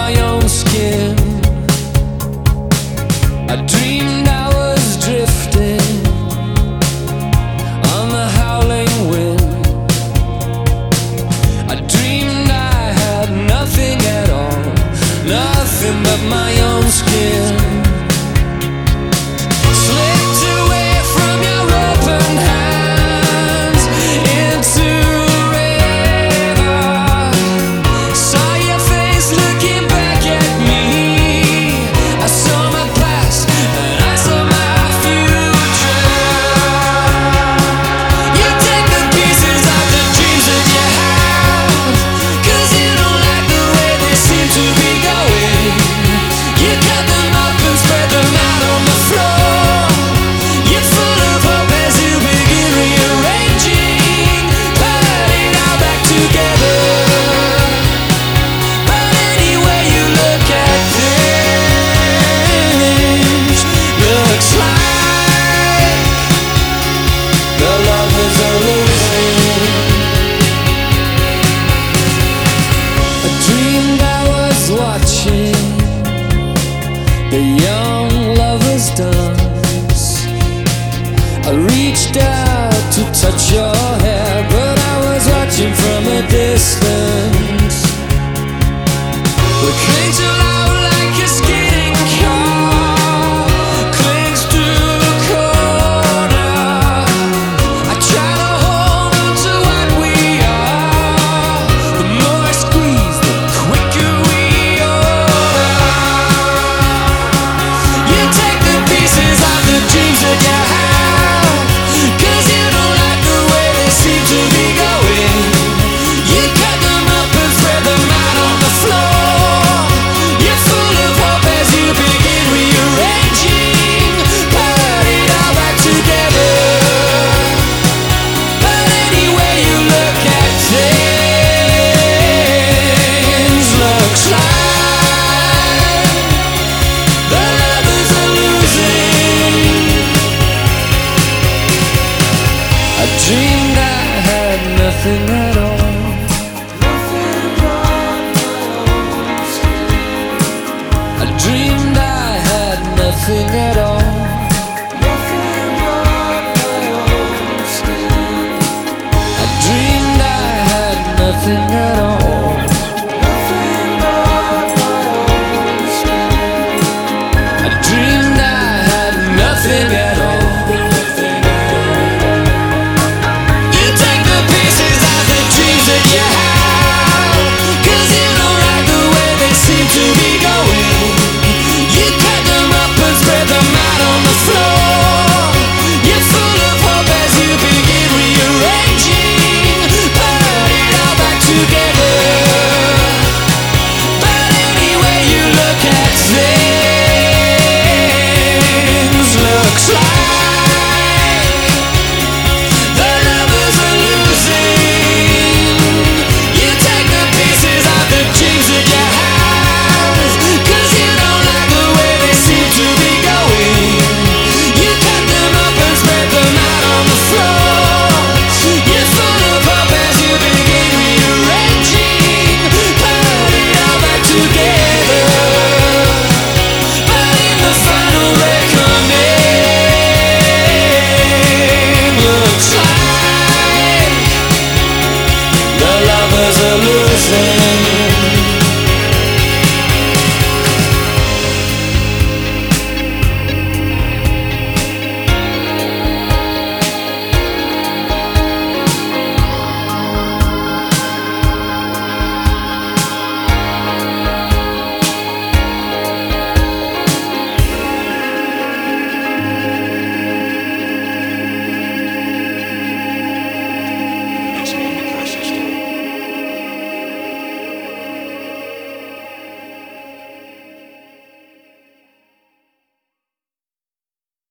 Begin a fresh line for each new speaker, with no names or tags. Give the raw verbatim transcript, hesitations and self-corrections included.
my own skin. I dreamed I was drifting on the howling wind. I dreamed I had nothing at all, nothing but my own skin. Slipped away from your open hands into a river. Saw your face looking back at me. I saw my past and I saw my future. You take the pieces of the dreams that you have, 'cause you don't like the way they seem to be going. You cut them up and spread them out on the floor. You're full of hope as you begin rearranging, put it all back together. But anyway you look at things, looks like the lovers are losing. I dreamed I was watching the young lovers dance. I reached out to touch your hair, but I was watching from a distance. We cling to love like a skidding car clings to the corner. I try to hold on to what we are. The more I squeeze, the quicker we are. You take the pieces of the dreams that you have, 'cause you don't like the way they seem to be going. You cut them up and spread them out on the floor. You're full of hope as you begin rearranging, put it all back together. But anyway you look at things, looks like the lovers are losing. I dreamed I had nothing at all, I dreamed I had nothing at all.